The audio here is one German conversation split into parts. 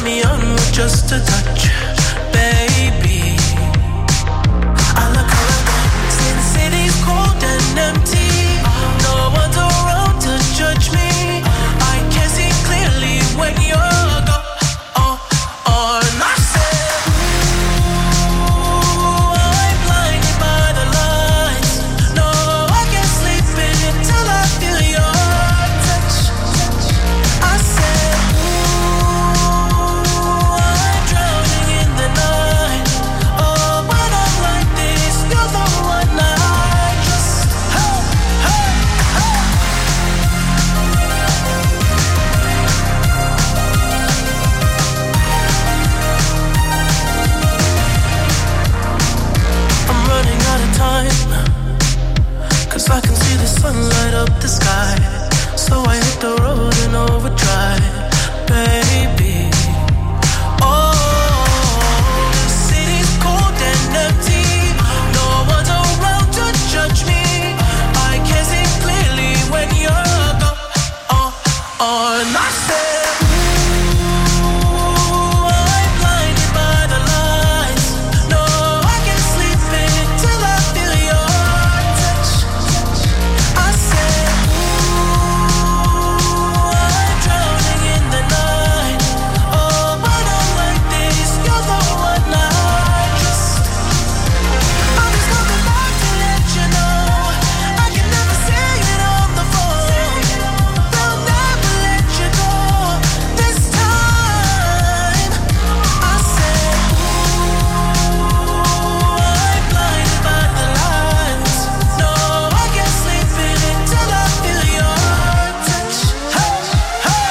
turn me on with just a touch, baby. I look around, since city's cold and empty, no one's around to judge me. I can see clearly when you're gone. And I said, ooh, I'm blinded by the lights. No, I can't sleep until I feel your touch. I said, ooh, I'm drowning in the night. Oh, when I'm like this, you're the one I just, hey, hey, hey. I'm running out of time, 'cause I can see the sun light up the sky. So I hit the road in overdrive, baby. Oh, the city's cold and empty. No one's around to judge me. I can see clearly when you're gone. And I said, ooh, I'm blinded by the lights. No, I can't sleep until I feel your touch. I said, ooh, I'm drowning in the night. Oh, when I'm like this, you're the one I just. I'm just coming back to let you know I can never say it on the phone. They'll never let you go this time. I said, ooh, I'm blinded by the lights. No, I can't sleep until I feel your touch. Hey, hey,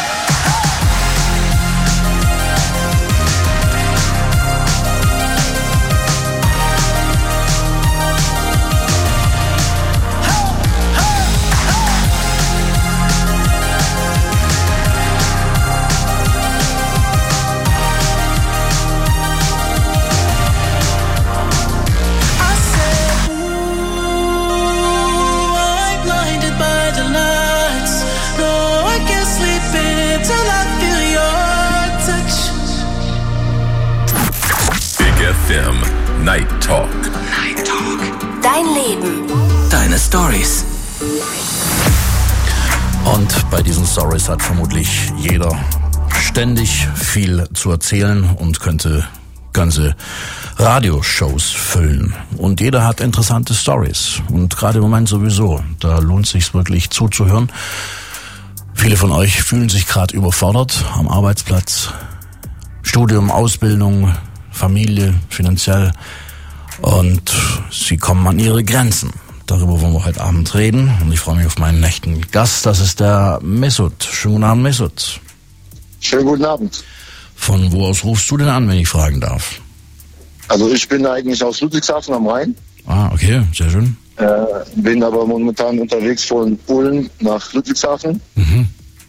I said, ooh, I'm blinded by the lights. No, I can't sleep until I feel your touch. Big FM Night Talk. Night Talk. Dein Leben. Deine Stories. Und bei diesen Stories hat vermutlich jeder ständig viel zu erzählen und könnte ganze Radioshows füllen. Und jeder hat interessante Stories. Und gerade im Moment sowieso, da lohnt es sich wirklich zuzuhören. Viele von euch fühlen sich gerade überfordert am Arbeitsplatz. Studium, Ausbildung, Familie, finanziell. Und sie kommen an ihre Grenzen. Darüber wollen wir heute Abend reden. Und ich freue mich auf meinen nächsten Gast. Das ist der Mesut. Schönen guten Abend, Mesut. Schönen guten Abend. Von wo aus rufst du denn an, wenn ich fragen darf? Also ich bin eigentlich aus Ludwigshafen am Rhein, Ah, okay, sehr schön. bin aber momentan unterwegs von Polen nach Ludwigshafen. Mhm.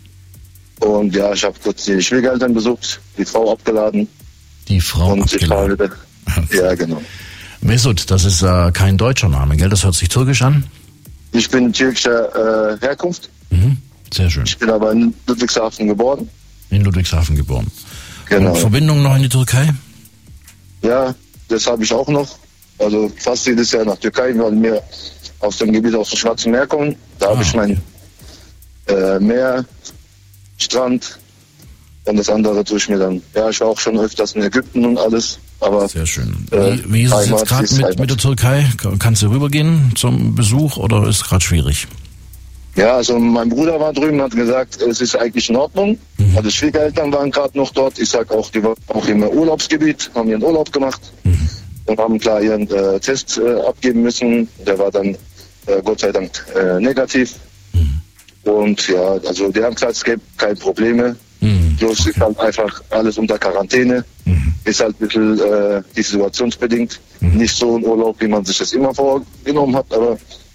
Und ja, ich habe kurz die Schwiegereltern besucht, die Frau abgeladen. Die Frau und ich fahre abgeladen. wieder. Ja, genau. Mesut, das ist kein deutscher Name, gell? Das hört sich türkisch an? Ich bin türkischer Herkunft. Mhm. Sehr schön. Ich bin aber in Ludwigshafen geboren. In Ludwigshafen geboren. Genau. Und Verbindung noch in die Türkei? Ja, das habe ich auch noch. Also fast jedes Jahr nach Türkei, weil wir aus dem Gebiet aus dem Schwarzen Meer kommen. Da habe ich mein Meer, Strand und das andere tue ich mir dann. Ja, ich war auch schon öfters in Ägypten und alles. Aber sehr schön. Wie ist es jetzt gerade mit der Türkei? Kannst du rübergehen zum Besuch oder ist es gerade schwierig? Ja, also mein Bruder war drüben und hat gesagt, es ist eigentlich in Ordnung. Mhm. Also Schwiegereltern waren gerade noch dort. Ich sag auch, die waren auch im Urlaubsgebiet, haben ihren Urlaub gemacht und haben klar ihren Test abgeben müssen. Der war dann Gott sei Dank negativ. Und ja, also die haben gesagt, es gibt keine Probleme. Bloß ist halt einfach alles unter Quarantäne. Ist halt ein bisschen die situationsbedingt. Nicht so ein Urlaub, wie man sich das immer vorgenommen hat, aber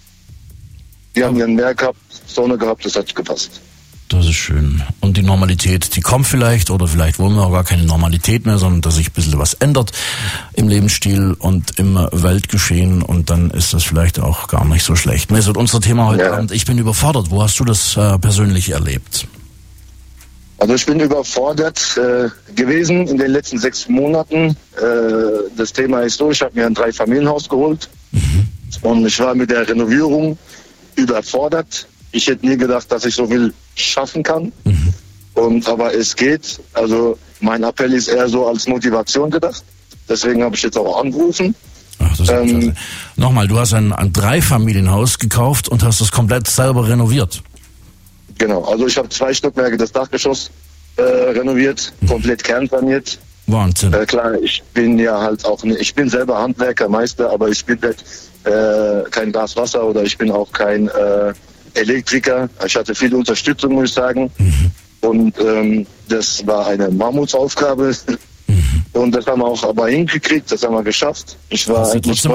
die haben ihren Meer gehabt, Sonne gehabt, das hat gepasst. Das ist schön. Und die Normalität, die kommt vielleicht, oder vielleicht wollen wir auch gar keine Normalität mehr, sondern dass sich ein bisschen was ändert im Lebensstil und im Weltgeschehen, und dann ist das vielleicht auch gar nicht so schlecht. Mesut, unser Thema heute Abend, ich bin überfordert. Wo hast du das persönlich erlebt? Also ich bin überfordert gewesen in den letzten 6 Monaten. Das Thema ist so, ich habe mir ein 3-Familienhaus geholt und ich war mit der Renovierung überfordert. Ich hätte nie gedacht, dass ich so viel schaffen kann. Aber es geht. Also mein Appell ist eher so als Motivation gedacht. Deswegen habe ich jetzt auch angerufen. Ach, das ist Nochmal, du hast ein 3-Familienhaus gekauft und hast es komplett selber renoviert. Genau, also ich habe 2 Stockwerke des Dachgeschoss renoviert, komplett kernsaniert. Wahnsinn. Klar, ich bin ja halt auch, ich bin selber Handwerker, Meister, aber ich bin halt kein Gaswasser oder ich bin auch kein Elektriker. Ich hatte viel Unterstützung, muss ich sagen. Und das war eine Mammutsaufgabe. Und das haben wir auch aber hingekriegt, das haben wir geschafft. Ich war hast trotzdem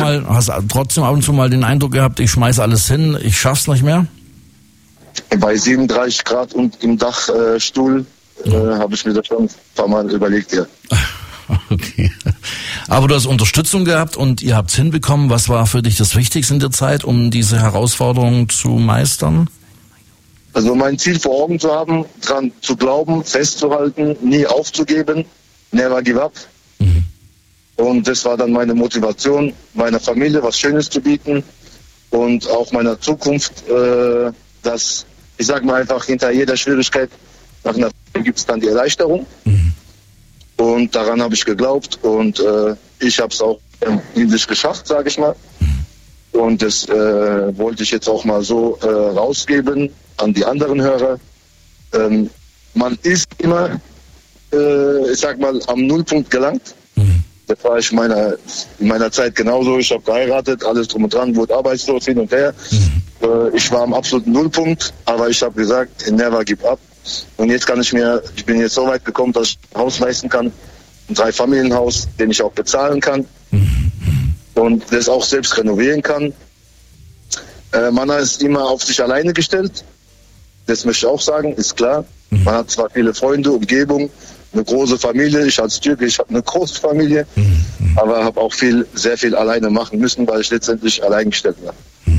ab und zu mal den Eindruck gehabt, ich schmeiß alles hin, ich schaff's nicht mehr? Bei 37 Grad und im Dachstuhl habe ich mir das schon ein paar Mal überlegt, ja. Okay. Aber du hast Unterstützung gehabt und ihr habt's hinbekommen. Was war für dich das Wichtigste in der Zeit, um diese Herausforderung zu meistern? Also mein Ziel vor Augen zu haben, dran zu glauben, festzuhalten, nie aufzugeben, never give up. Und das war dann meine Motivation, meiner Familie was Schönes zu bieten und auch meiner Zukunft, dass, ich sag mal einfach, hinter jeder Schwierigkeit nach einer gibt es dann die Erleichterung. Und daran habe ich geglaubt und ich habe es auch in sich geschafft, sage ich mal. Und das wollte ich jetzt auch mal so rausgeben an die anderen Hörer. Man ist immer, ich sag mal, am Nullpunkt gelangt. Das war ich in meiner Zeit genauso. Ich habe geheiratet, alles drum und dran, wurde arbeitslos hin und her. Ich war am absoluten Nullpunkt, aber ich habe gesagt, never give up. Und jetzt ich bin jetzt so weit gekommen, dass ich ein Haus leisten kann, ein 3-Familienhaus, den ich auch bezahlen kann und das auch selbst renovieren kann. Man ist immer auf sich alleine gestellt, das möchte ich auch sagen, ist klar. Man hat zwar viele Freunde, Umgebung, eine große Familie, ich als Türke, ich habe eine große Familie, aber habe auch sehr viel alleine machen müssen, weil ich letztendlich allein gestellt war.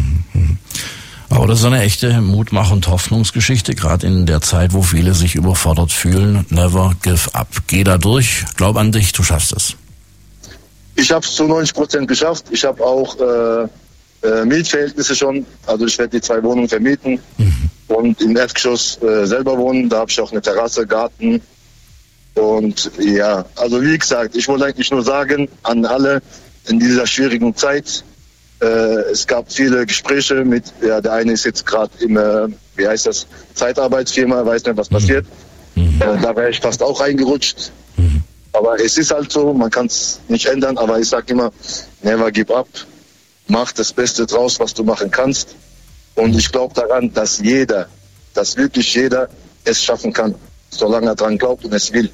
Aber das ist eine echte Mutmach- und Hoffnungsgeschichte, gerade in der Zeit, wo viele sich überfordert fühlen. Never give up. Geh da durch, glaub an dich, du schaffst es. Ich habe es zu 90% geschafft. Ich habe auch Mietverhältnisse schon. Also ich werde die 2 Wohnungen vermieten und im Erdgeschoss selber wohnen. Da habe ich auch eine Terrasse, Garten. Und ja, also wie gesagt, ich wollte eigentlich nur sagen an alle in dieser schwierigen Zeit, es gab viele Gespräche mit, der eine ist jetzt gerade im, Zeitarbeitsfirma, weiß nicht, was passiert. Da wäre ich fast auch reingerutscht. Aber es ist halt so, man kann es nicht ändern, aber ich sage immer, never give up. Mach das Beste draus, was du machen kannst. Und ich glaube daran, dass wirklich jeder es schaffen kann, solange er dran glaubt und es will.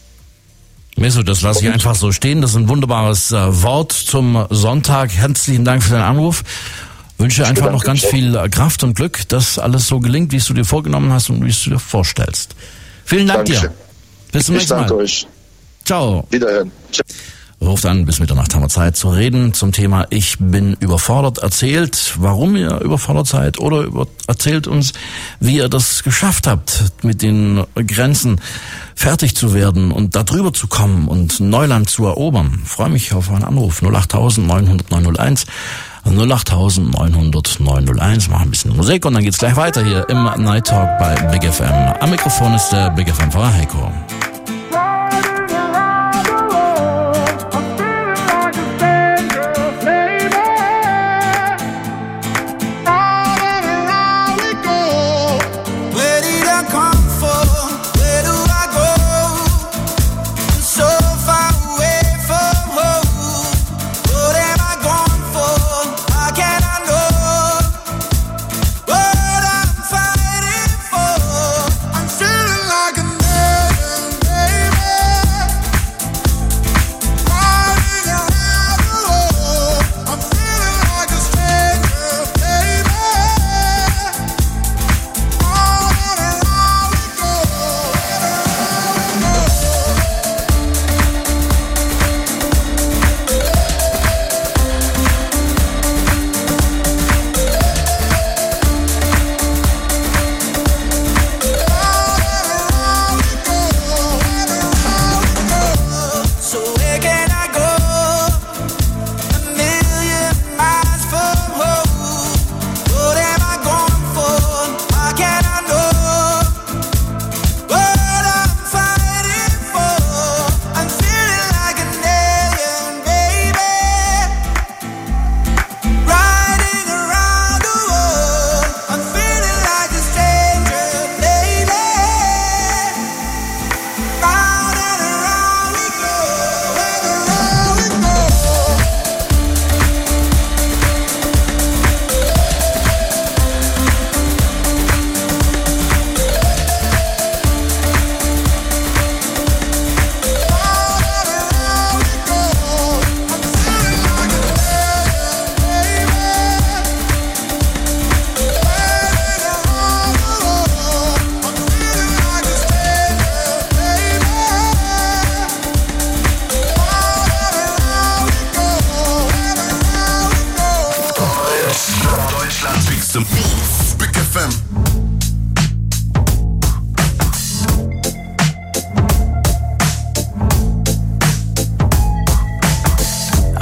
Meso, das lasse ich einfach so stehen. Das ist ein wunderbares Wort zum Sonntag. Herzlichen Dank für deinen Anruf. Wünsche einfach noch ganz viel Kraft und Glück, dass alles so gelingt, wie es du dir vorgenommen hast und wie es du dir vorstellst. Vielen Dank dir. Bis zum nächsten Mal. Ich danke euch. Ciao. Wiederhören. Ruft an, bis Mitternacht haben wir Zeit zu reden zum Thema Ich bin überfordert. Erzählt, warum ihr überfordert seid oder erzählt uns, wie ihr das geschafft habt, mit den Grenzen fertig zu werden und da drüber zu kommen und Neuland zu erobern. Ich freue mich auf einen Anruf 08000 900 901 08000 900 901. Machen ein bisschen Musik und dann geht's gleich weiter hier im Night Talk bei Big FM. Am Mikrofon ist der Big FM-Fahrer Heiko. Like a man.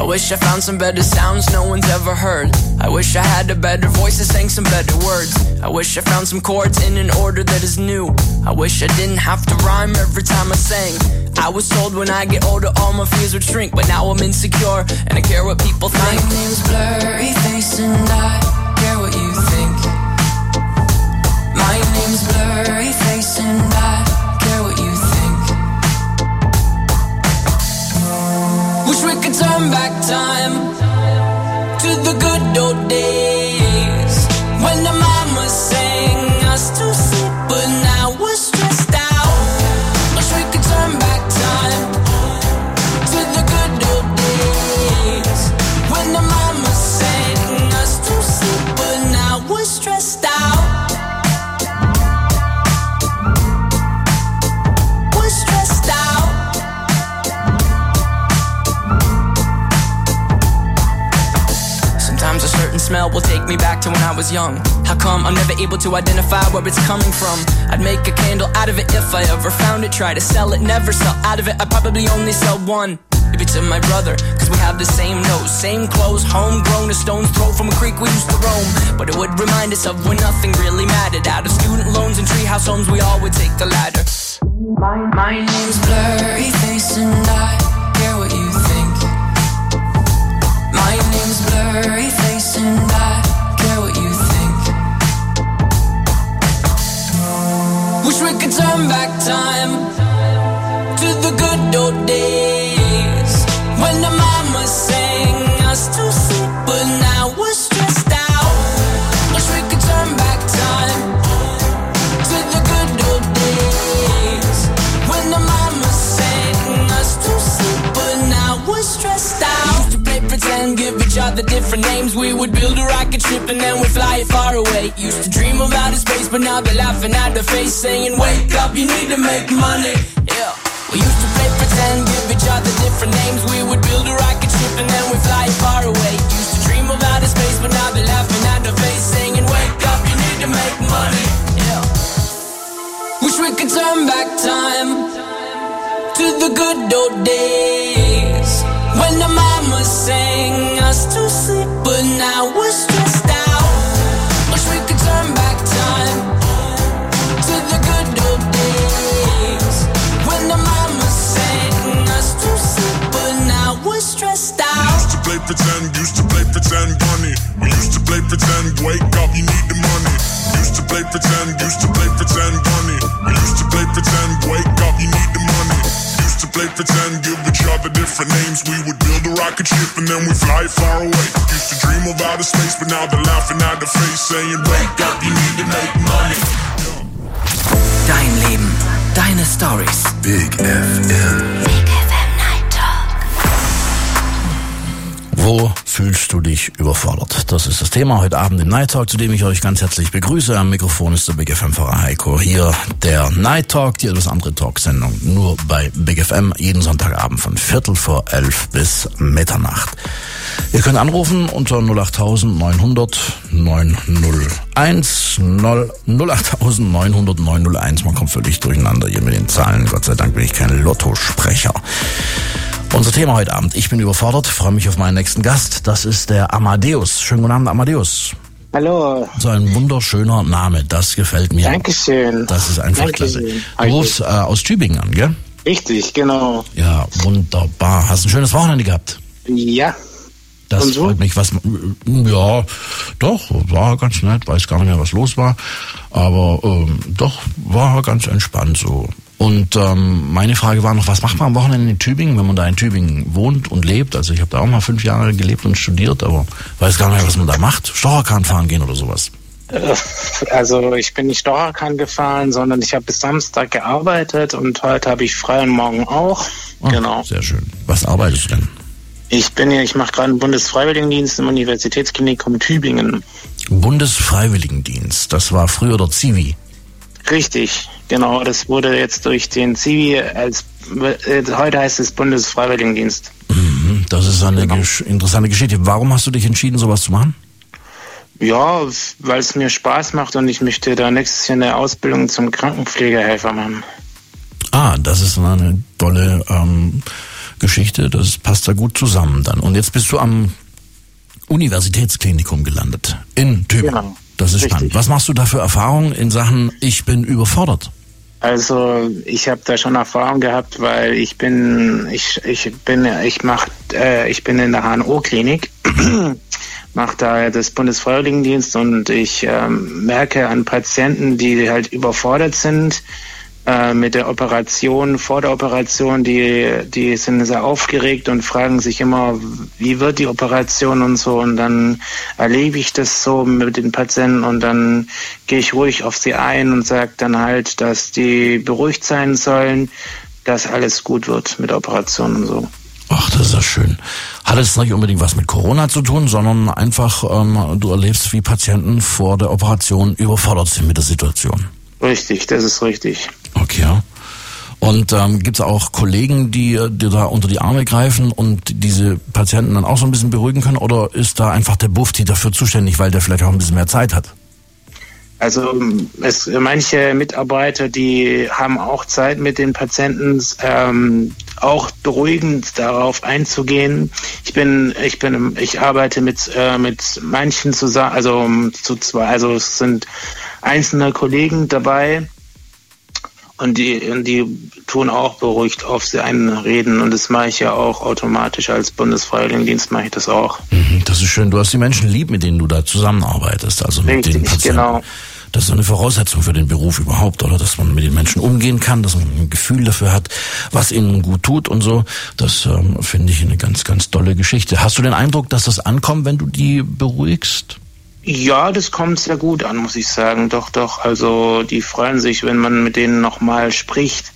wish I found some better sounds no one's ever heard. I wish I had a better voice that sang some better words. I wish I found some chords in an order that is new. I wish I didn't have to rhyme every time I sang. I was told when I get older all my fears would shrink, but now I'm insecure and I care what people think. My name's Blurry Face and I care what you think. My name's Blurry Face and I care what you think. Wish we could turn back time to the good old days when the mama sang us to sleep, but now we're stressed out. Wish we could turn back time to the good old days when the mama sang us to sleep, but now we're stressed out. We're stressed out. Sometimes a certain smell will take me back to when I was young. How come I'm never able to identify where it's coming from? I'd make a candle out of it if I ever found it. Try to sell it, never sell out of it. I'd probably only sell one. Maybe to my brother, cause we have the same nose, same clothes, homegrown, a stone's throw from a creek we used to roam. But it would remind us of when nothing really mattered. Out of student loans and treehouse homes, we all would take the ladder. My name's Blurry Face and I care what you think. My name's Blurry Face and I care what you think. Wish we could turn back time to the good old days when the mama sang us to sleep, but now we're stressed out. Wish we could turn back time to the good old days when the mama sang us to sleep, but now we're stressed out. Used to play pretend, give each other different names. We would build a rocket ship and then we'd fly it far away. Used to dream of outer space, but now they're laughing at the face, saying, wake up, you need to make money. Yeah. We used to play pretend, give each other different names. We would build a rocket ship and then we'd fly it far away. Used to dream of outer space, but now they're laughing at the face, saying, wake up, you need to make money. Yeah. Wish we could turn back time to the good old days when the mama sang us to sleep, but now we're stressed out. Wish we could turn back time to the good old days when the mama sang us to sleep, but now we're stressed out. Used to play pretend, bunny. We used to play pretend, wake up, you need the money. Used to play pretend, bunny. We used to play pretend, wake up, you need the money. Used to play pretend, give each other different names. We would build a rocket ship and then we fly far away. Used to dream of outer space, but now they're laughing at the face, saying, wake up, you need to make money. Dein Leben, deine Stories. Big FM. Big FM Night Talk. Wo fühlst du dich überfordert? Das ist das Thema heute Abend im Night Talk, zu dem ich euch ganz herzlich begrüße. Am Mikrofon ist der Big FM-Fahrer Heiko. Hier der Night Talk, die etwas andere Talksendung, nur bei Big FM, jeden Sonntagabend von 11:45 bis Mitternacht. Ihr könnt anrufen unter 08000 900 901, 08000 900 901. Man kommt völlig durcheinander hier mit den Zahlen. Gott sei Dank bin ich kein Lottosprecher. Unser Thema heute Abend. Ich bin überfordert, freue mich auf meinen nächsten Gast. Das ist der Amadeus. Schönen guten Abend, Amadeus. Hallo. So ein wunderschöner Name, das gefällt mir. Dankeschön. Das ist einfach klasse. Du rufst aus Tübingen an, gell? Richtig, genau. Ja, wunderbar. Hast ein schönes Wochenende gehabt? Ja. Das freut mich. Ja, doch, war ganz nett. Weiß gar nicht mehr, was los war. Aber doch, war ganz entspannt so. Und meine Frage war noch, was macht man am Wochenende in Tübingen, wenn man da in Tübingen wohnt und lebt? Also ich habe da auch mal 5 Jahre gelebt und studiert, aber weiß gar nicht mehr, was man da macht. Stocherkahn fahren gehen oder sowas? Also ich bin nicht Stocherkahn gefahren, sondern ich habe bis Samstag gearbeitet und heute habe ich frei und morgen auch. Ah, genau. Sehr schön. Was arbeitest du denn? Ich mache gerade einen Bundesfreiwilligendienst im Universitätsklinikum Tübingen. Bundesfreiwilligendienst, das war früher der Zivi. Richtig, genau. Das wurde jetzt durch den Zivi heute heißt es Bundesfreiwilligendienst. Das ist eine interessante Geschichte. Warum hast du dich entschieden, sowas zu machen? Ja, weil es mir Spaß macht und ich möchte da nächstes Jahr eine Ausbildung zum Krankenpflegehelfer machen. Ah, das ist eine tolle Geschichte, das passt da gut zusammen dann. Und jetzt bist du am Universitätsklinikum gelandet in Tübingen. Genau. Das ist spannend. Was machst du da für Erfahrungen in Sachen ich bin überfordert? Also ich habe da schon Erfahrung gehabt, weil ich bin in der HNO-Klinik, mache da das Bundesfreiwilligendienst und ich merke an Patienten, die halt überfordert sind mit der Operation, vor der Operation, die sind sehr aufgeregt und fragen sich immer, wie wird die Operation und so, und dann erlebe ich das so mit den Patienten und dann gehe ich ruhig auf sie ein und sage dann halt, dass die beruhigt sein sollen, dass alles gut wird mit der Operation und so. Ach, das ist ja schön. Hat es nicht unbedingt was mit Corona zu tun, sondern einfach, du erlebst, wie Patienten vor der Operation überfordert sind mit der Situation. Richtig, das ist richtig. Okay, ja. Und gibt es auch Kollegen, die dir da unter die Arme greifen und diese Patienten dann auch so ein bisschen beruhigen können? Oder ist da einfach der Bufti dafür zuständig, weil der vielleicht auch ein bisschen mehr Zeit hat? Also manche Mitarbeiter, die haben auch Zeit mit den Patienten, auch beruhigend darauf einzugehen. Ich arbeite mit manchen zusammen, also zu zwei, also es sind einzelne Kollegen dabei und die tun auch beruhigt auf sie einreden, und das mache ich ja auch automatisch als Bundesfreiwilligendienst, mache ich das auch. Das ist schön. Du hast die Menschen lieb, mit denen du da zusammenarbeitest, also mit den Patienten. Genau. Das ist eine Voraussetzung für den Beruf überhaupt, oder? Dass man mit den Menschen umgehen kann, dass man ein Gefühl dafür hat, was ihnen gut tut und so. Das finde ich eine ganz, ganz tolle Geschichte. Hast du den Eindruck, dass das ankommt, wenn du die beruhigst? Ja, das kommt sehr gut an, muss ich sagen. Doch. Also die freuen sich, wenn man mit denen nochmal spricht,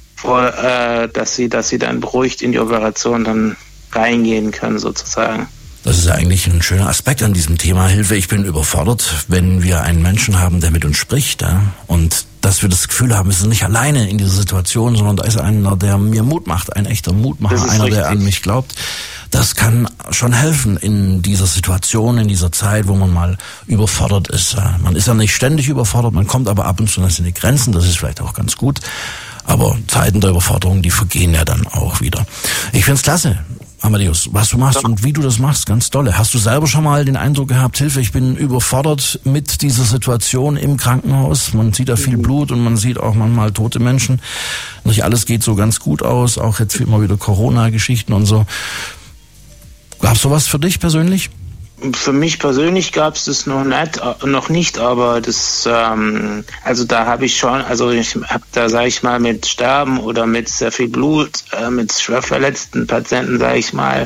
dass sie dann beruhigt in die Operation dann reingehen können, sozusagen. Das ist ja eigentlich ein schöner Aspekt an diesem Thema Hilfe. Ich bin überfordert, wenn wir einen Menschen haben, der mit uns spricht, ja? Und dass wir das Gefühl haben, wir sind nicht alleine in dieser Situation, sondern da ist einer, der mir Mut macht, ein echter Mutmacher, einer, richtig, der an mich glaubt. Das kann schon helfen in dieser Situation, in dieser Zeit, wo man mal überfordert ist. Man ist ja nicht ständig überfordert, man kommt aber ab und zu in die Grenzen, das ist vielleicht auch ganz gut. Aber Zeiten der Überforderung, die vergehen ja dann auch wieder. Ich find's klasse, Amadeus, was du machst und wie du das machst, ganz tolle. Hast du selber schon mal den Eindruck gehabt, Hilfe, ich bin überfordert mit dieser Situation im Krankenhaus? Man sieht da viel Blut und man sieht auch manchmal tote Menschen. Nicht alles geht so ganz gut aus, auch jetzt immer wieder Corona-Geschichten und so. Gab's sowas für dich persönlich? Für mich persönlich gab es das noch nicht, aber das, also da habe ich schon, also ich habe da, sage ich mal, mit Sterben oder mit sehr viel Blut, mit schwer verletzten Patienten, sage ich mal,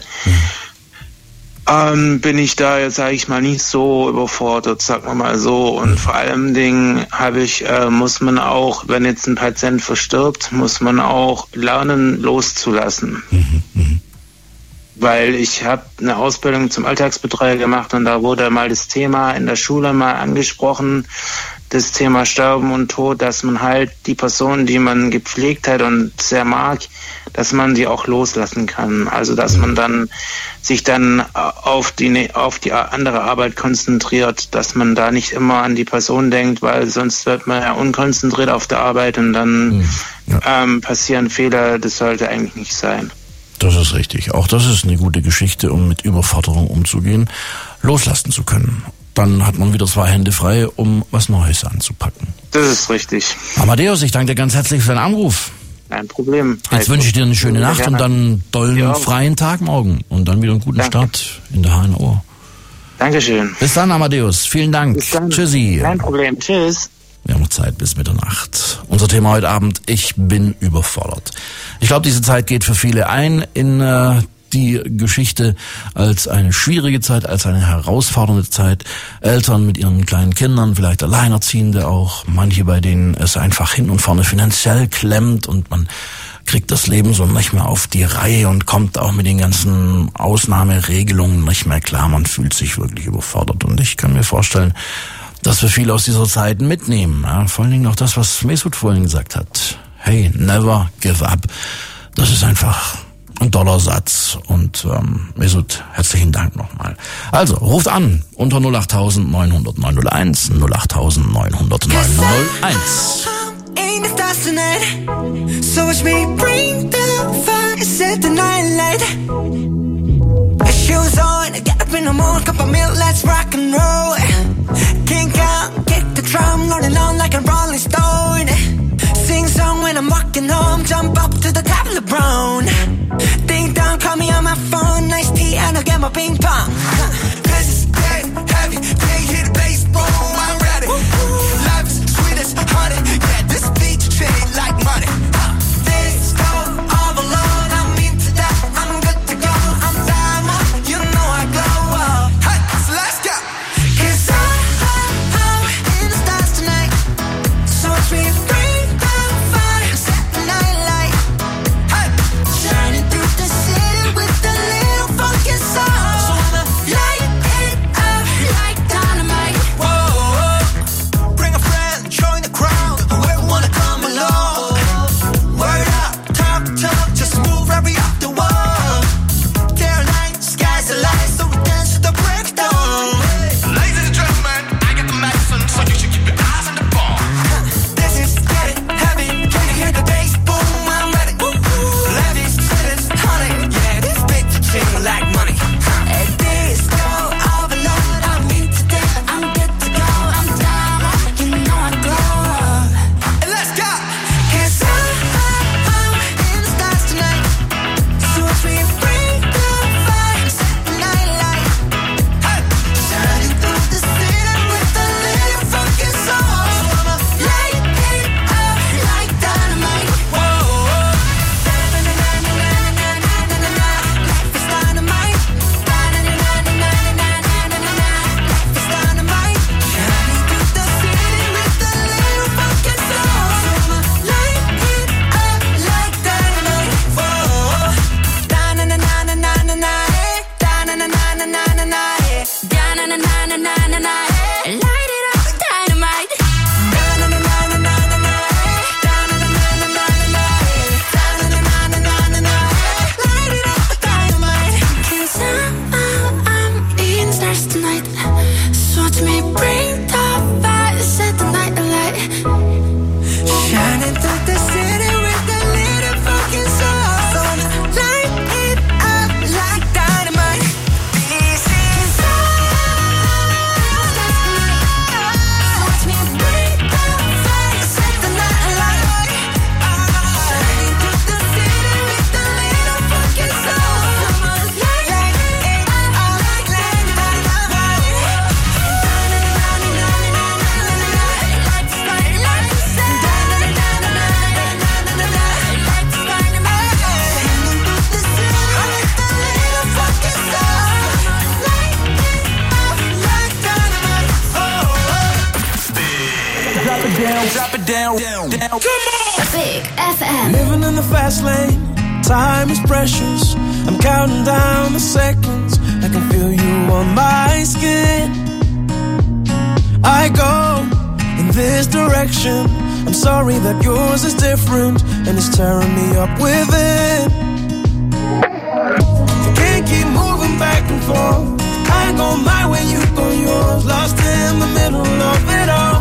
bin ich da jetzt, sage ich mal, nicht so überfordert, sagen wir mal so. Und vor allem Dingen muss man auch, wenn jetzt ein Patient verstirbt, muss man auch lernen, loszulassen. Weil ich habe eine Ausbildung zum Alltagsbetreuer gemacht und da wurde mal das Thema in der Schule mal angesprochen, das Thema Sterben und Tod, dass man halt die Person, die man gepflegt hat und sehr mag, dass man die auch loslassen kann. Also dass man dann sich dann auf die andere Arbeit konzentriert, dass man da nicht immer an die Person denkt, weil sonst wird man ja unkonzentriert auf der Arbeit und dann passieren Fehler. Das sollte eigentlich nicht sein. Das ist richtig. Auch das ist eine gute Geschichte, um mit Überforderung umzugehen, loslassen zu können. Dann hat man wieder 2 Hände frei, um was Neues anzupacken. Das ist richtig. Amadeus, ich danke dir ganz herzlich für deinen Anruf. Kein Problem. Jetzt wünsche ich dir eine schöne Nacht und dann einen tollen, freien Tag morgen. Und dann wieder einen guten Start in der HNO. Dankeschön. Bis dann, Amadeus. Vielen Dank. Bis dann. Tschüssi. Kein Problem. Tschüss. Wir haben noch Zeit bis Mitternacht. Unser Thema heute Abend, ich bin überfordert. Ich glaube, diese Zeit geht für viele ein in die Geschichte als eine schwierige Zeit, als eine herausfordernde Zeit. Eltern mit ihren kleinen Kindern, vielleicht Alleinerziehende auch, manche, bei denen es einfach hin und vorne finanziell klemmt und man kriegt das Leben so nicht mehr auf die Reihe und kommt auch mit den ganzen Ausnahmeregelungen nicht mehr klar. Man fühlt sich wirklich überfordert und ich kann mir vorstellen, dass wir viel aus dieser Zeit mitnehmen. Ja, vor allen Dingen auch das, was Mesut vorhin gesagt hat. Hey, never give up. Das ist einfach ein toller Satz. Und Mesut, herzlichen Dank nochmal. Also, ruft an unter 08000 900 901, 08000 900 901. So watch me bring the fire. set the night light. Shoes on, get up in the morning, cup of milk, let's rock and roll. Kink out, kick the drum, rolling on like a rolling stone. Sing song when I'm walking home, jump up to the top of the brown. Ding dong, call me on my phone, nice tea and I'll get my ping pong. This is dead heavy, can't hear the bass, boom, I'm ready. Life is sweet as honey, yeah, this beat treat like money. This go overload, I'm into that, I'm good to go, I'm diamond, you know I glow up. Hey, so let's go. 'Cause I'm in the stars tonight, so watch me bring the fire, set the night light. Hey, shining through the city with a little funky soul. So I'ma light it up like dynamite. Whoa, bring a friend, join the crowd, whoever wanna come along. Word up, talk, just move right off the wall. Day or night, sky's the light, so we dance to the breakdown. Ladies and gentlemen, I got the medicine, so you should keep your eyes on the ball. This is getting heavy, can you hear the bass? Boom, I'm ready. Levies, sweetest honey, yeah, this beat treat like money. And this go overload, I'm into that, I'm good to go, I'm down, you know I glow. And let's go. 'Cause I'm in the stars tonight, so watch me bring the fire, set the night light. Hey, shining through the city with a little funky soul. So I'ma light it up like dynamite. Whoa, life is dynamite. Life is dynamite. Shining through the city with a little funky soul. So I'ma light it up like dynamite. Whoa, light it up like dynamite. I'm in the stars tonight, so watch me bring the fire, set the night alight. Shining through the city with a little fucking soul. So light it up like dynamite. This is watch me bring the fire, set the night alight. Shining through the city with a little fucking soul. Light it up like dynamite. Drop it down, down. Big FM. Living in the fast lane, time is precious. I'm counting down the seconds, I can feel you on my skin. I go in this direction, I'm sorry that yours is different, and it's tearing me up within. I can't keep moving back and forth, I go my way, you go yours, lost in the middle of it all.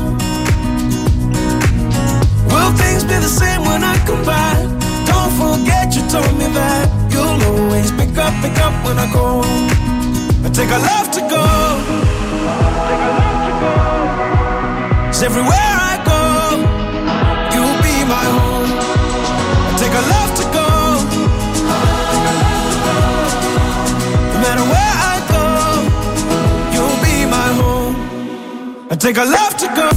Will things be the same when I come back? Don't forget you told me that you'll always pick up when I go. I take a love to go. 'Cause everywhere I go, you'll be my home. I take a love to go. No matter where I go, you'll be my home. I take a love to go.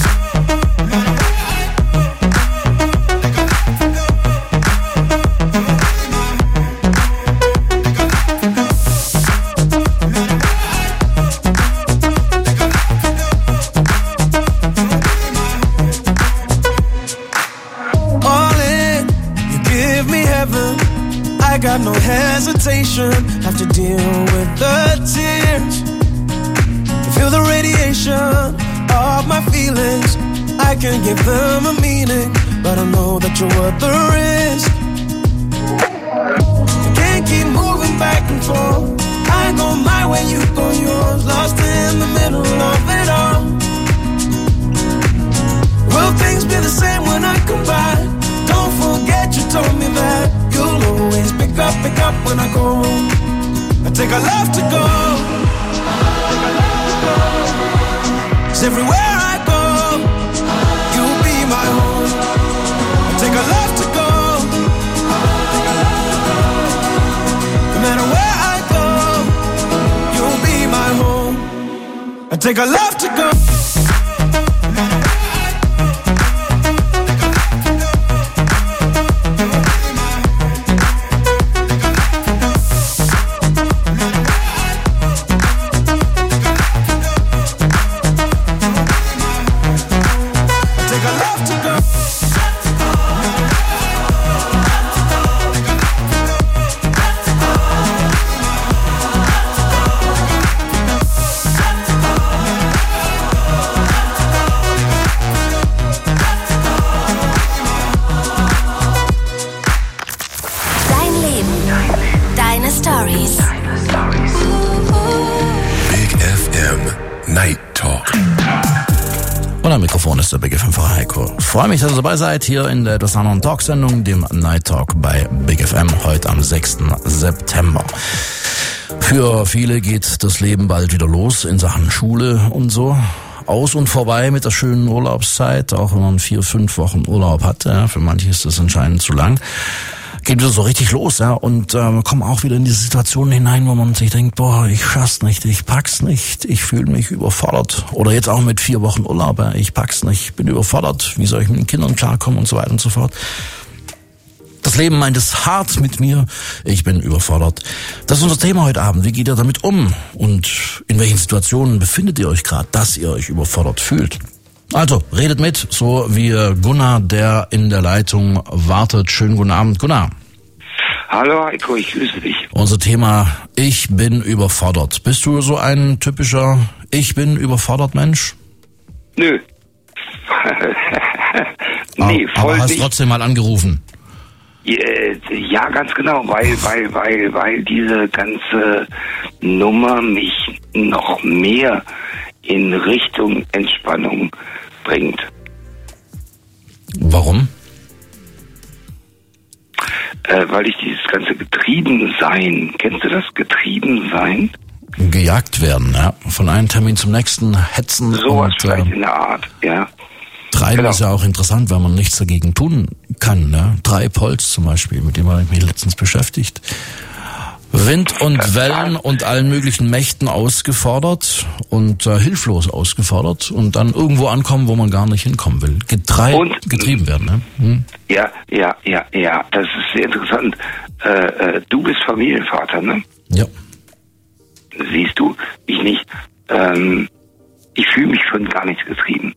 I got no hesitation, have to deal with the tears. To feel the radiation of my feelings, I can give them a meaning, but I know that you're worth the risk. You can't keep moving back and forth, I go my way, you go yours, lost in the middle of it all. Will things be the same when I come back? Don't forget you told me that you'll always be pick up when I go. I take a love to go. 'Cause everywhere I go, you'll be my home. I take a love to go. No matter where I go, you'll be my home. I take a love to go. Mikrofon ist der Big FM Heiko. Ich freue mich, dass ihr dabei seid hier in der etwas anderen Talksendung, dem Night Talk bei Big FM, heute am 6. September. Für viele geht das Leben bald wieder los in Sachen Schule und so. Aus und vorbei mit der schönen Urlaubszeit, auch wenn man 4-5 Wochen Urlaub hat. Ja, für manche ist das anscheinend zu lang. Geht wieder so richtig los, ja, und kommen auch wieder in diese Situationen hinein, wo man sich denkt, boah, ich schaff's nicht, ich pack's nicht, ich fühle mich überfordert. Oder jetzt auch mit 4 Wochen Urlaub, ja, ich pack's nicht, bin überfordert, wie soll ich mit den Kindern klarkommen und so weiter und so fort. Das Leben meint es hart mit mir, ich bin überfordert. Das ist unser Thema heute Abend. Wie geht ihr damit um? Und in welchen Situationen befindet ihr euch gerade, dass ihr euch überfordert fühlt? Also, redet mit, so wie Gunnar, der in der Leitung wartet. Schönen guten Abend, Gunnar. Hallo Heiko, ich grüße dich. Unser Thema, ich bin überfordert. Bist du so ein typischer Ich bin überfordert Mensch? Nö. Nee, voll aber hast nicht. Trotzdem mal angerufen. Ja, ganz genau, weil diese ganze Nummer mich noch mehr in Richtung Entspannung bringt. Warum? Weil ich dieses ganze Getriebensein, kennst du das Getriebensein? Gejagt werden, ja. Von einem Termin zum nächsten hetzen. Sowas und, vielleicht in der Art, ja. Treiben Genau. ist ja auch interessant, weil man nichts dagegen tun kann. Ne? Treibholz zum Beispiel, mit dem habe ich mich letztens beschäftigt. Wind und Wellen und allen möglichen Mächten ausgefordert und hilflos ausgefordert und dann irgendwo ankommen, wo man gar nicht hinkommen will. Getrieben werden. Ne? Hm? Ja, das ist sehr interessant. Du bist Familienvater, ne? Ja. Siehst du, ich nicht. Ich fühle mich von gar nichts getrieben.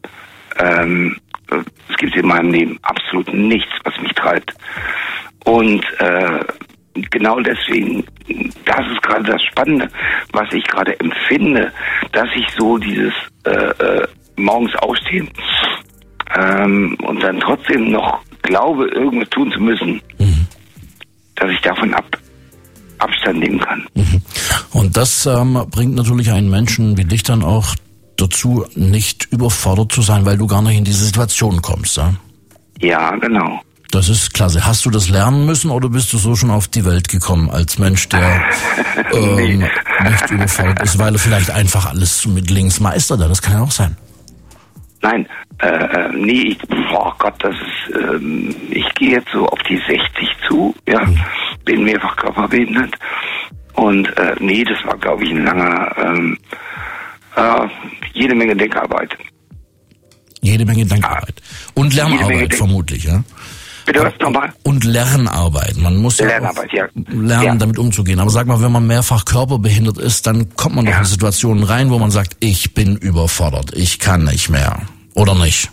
Es gibt in meinem Leben absolut nichts, was mich treibt. Und genau deswegen, das ist gerade das Spannende, was ich gerade empfinde, dass ich so dieses morgens aufstehen und dann trotzdem noch glaube, irgendwas tun zu müssen, dass ich davon Abstand nehmen kann. Und das bringt natürlich einen Menschen wie dich dann auch dazu, nicht überfordert zu sein, weil du gar nicht in diese Situation kommst. Ja, ja, genau. Das ist klasse. Hast du das lernen müssen oder bist du so schon auf die Welt gekommen als Mensch, der nicht überfordert ist, weil er vielleicht einfach alles mit links meistert? Das kann ja auch sein. Nein, nee, oh Gott, das ist, ich gehe jetzt so auf die 60 zu, ja, bin mehrfach körperbehindert und nee, das war, glaube ich, ein langer, jede Menge Denkarbeit. Jede Menge Denkarbeit. Und Lernarbeit vermutlich, ja? Bitte was nochmal? Und Lernarbeit. Man muss ja lernen, damit umzugehen. Aber sag mal, wenn man mehrfach körperbehindert ist, dann kommt man doch in Situationen rein, wo man sagt, ich bin überfordert, ich kann nicht mehr. Oder nicht?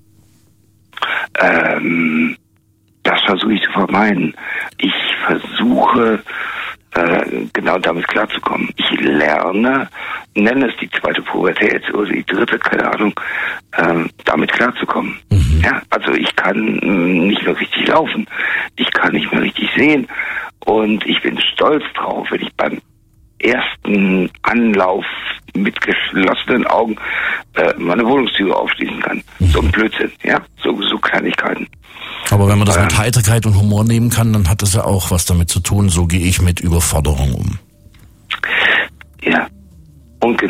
Das versuche ich zu vermeiden. Ich versuche genau damit klarzukommen. Ich lerne, nenne es die zweite Pubertät oder die dritte, keine Ahnung, damit klarzukommen. Ja, also ich kann nicht mehr richtig laufen, ich kann nicht mehr richtig sehen und ich bin stolz drauf, wenn ich beim ersten Anlauf mit geschlossenen Augen meine Wohnungstür aufschließen kann. So ein Blödsinn, ja, so Kleinigkeiten. Aber wenn man das mit Heiterkeit und Humor nehmen kann, dann hat das ja auch was damit zu tun, so gehe ich mit Überforderung um. Ja. Und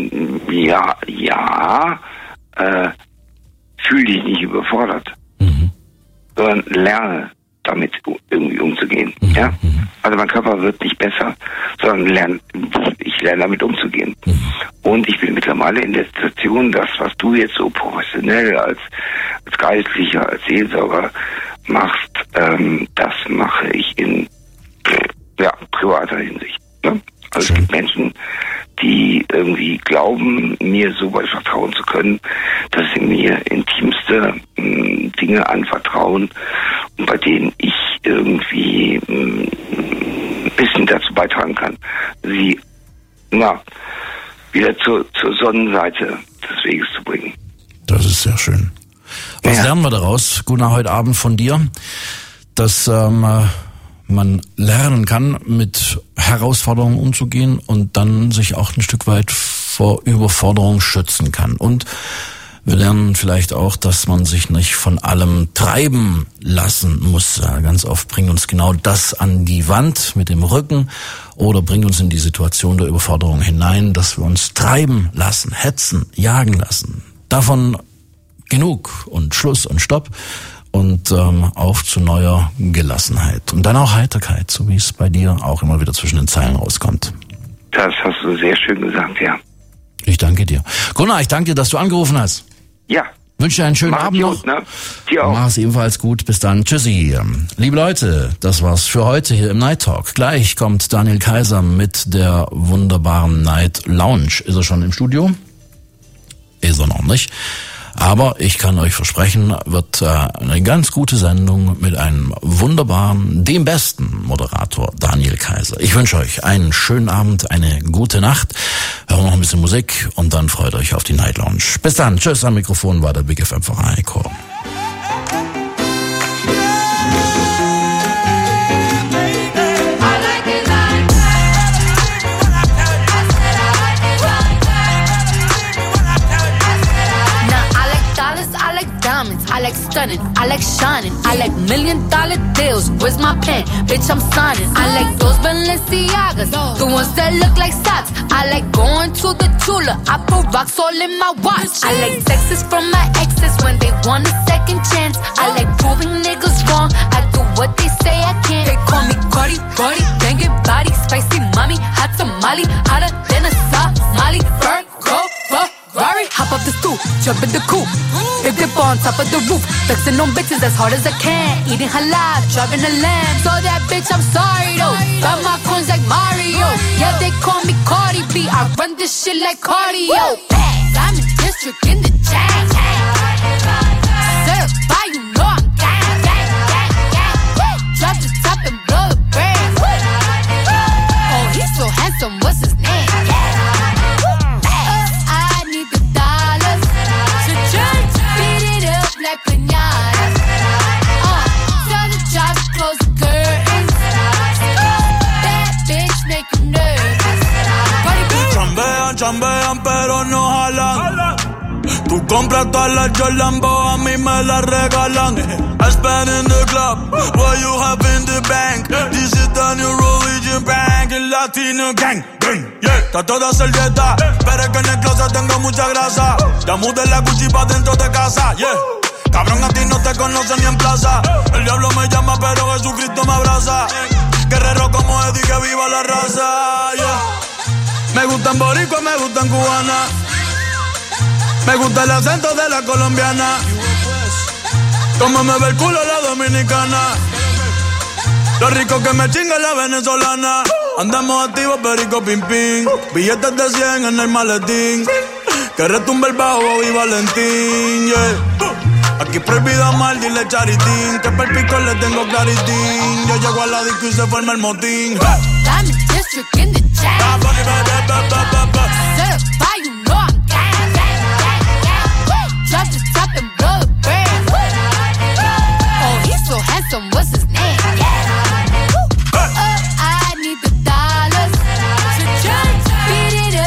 fühle dich nicht überfordert, sondern lerne damit irgendwie umzugehen. Ja? Also mein Körper wird nicht besser, sondern ich lerne damit umzugehen. Und ich bin mittlerweile in der Situation, das, was du jetzt so professionell als Geistlicher, als Seelsorger machst, das mache ich in privater Hinsicht. Ne? Also es gibt Menschen, die irgendwie glauben, mir so weit vertrauen zu können, dass sie mir intimste Dinge anvertrauen und bei denen ich irgendwie ein bisschen dazu beitragen kann, sie wieder zur Sonnenseite des Weges zu bringen. Das ist sehr schön. Was lernen wir daraus, Gunnar, heute Abend von dir? Dass man lernen kann, mit Herausforderungen umzugehen und dann sich auch ein Stück weit vor Überforderung schützen kann. Und wir lernen vielleicht auch, dass man sich nicht von allem treiben lassen muss. Ganz oft bringt uns genau das an die Wand mit dem Rücken oder bringt uns in die Situation der Überforderung hinein, dass wir uns treiben lassen, hetzen, jagen lassen. Davon genug und Schluss und Stopp. Und auf zu neuer Gelassenheit. Und dann auch Heiterkeit, so wie es bei dir auch immer wieder zwischen den Zeilen rauskommt. Das hast du sehr schön gesagt, ja. Ich danke dir. Gunnar, ich danke dir, dass du angerufen hast. Ja. Wünsche dir einen schönen Abend noch. Gut, ne? Dir auch. Mach es ebenfalls gut. Bis dann. Tschüssi. Liebe Leute, das war's für heute hier im Night Talk. Gleich kommt Daniel Kaiser mit der wunderbaren Night Lounge. Ist er schon im Studio? Ist er noch nicht. Aber ich kann euch versprechen, wird eine ganz gute Sendung mit einem wunderbaren, dem besten Moderator Daniel Kaiser. Ich wünsche euch einen schönen Abend, eine gute Nacht. Hören noch ein bisschen Musik und dann freut euch auf die Night Lounge. Bis dann. Tschüss, am Mikrofon war der Big FM Heiko. I like stunning, I like shining, I like $1 million deals. Where's my pen? Bitch, I'm signing. I like those Balenciagas, the ones that look like socks. I like going to the Tula, I put rocks all in my watch. I like texts from my exes when they want a second chance. I like proving niggas wrong, I do what they say I can't. They call me Cardi, Cardi, banging body, spicy mommy, hot tamale, hotter than a Somali. Virgo, Ferrari, hop up the stoop, jump in the coupe. If dip on top of the roof, flexing on bitches as hard as I can. Eating halal, driving a lamb. So that bitch, I'm sorry though. Got my coins like Mario. Yeah, they call me Cardi B. I run this shit like cardio. I'm in district in the chain. Certified, you know I'm gang, gang, gang, gang. Drop the top and blow the brand. Oh, he's so handsome, what's his name? Like piñatas. Tell the job to close the curtains. That bitch make you nervous. Chambean, chambean, pero no jalan. Tú compras todas las Jolambo, a mí me las regalan. I spend in the club, what you have in the bank. This is the new religion bank, el Latino gang. Yeah, está toda servieta, pero es que en el closet tengo mucha grasa. Ya mudé la Gucci pa' dentro de casa, yeah. Cabrón, a ti no te conocen ni en plaza. El diablo me llama, pero Jesucristo me abraza. Guerrero como Eddie, que viva la raza, yeah. Me gustan boricua, me gustan cubana. Me gusta el acento de la colombiana. Como me ve el culo la dominicana. Lo rico que me chinga la venezolana. Andamos activos, perico, pim, pim. Billetes de 100 en el maletín. Que retumbe el bajo, Bobby Valentín, yeah. Aquí prohibido mal, dile charitín. Que per pico le tengo claritín. Yo llego a la disco y se forma el motín. I'm in district in the chain.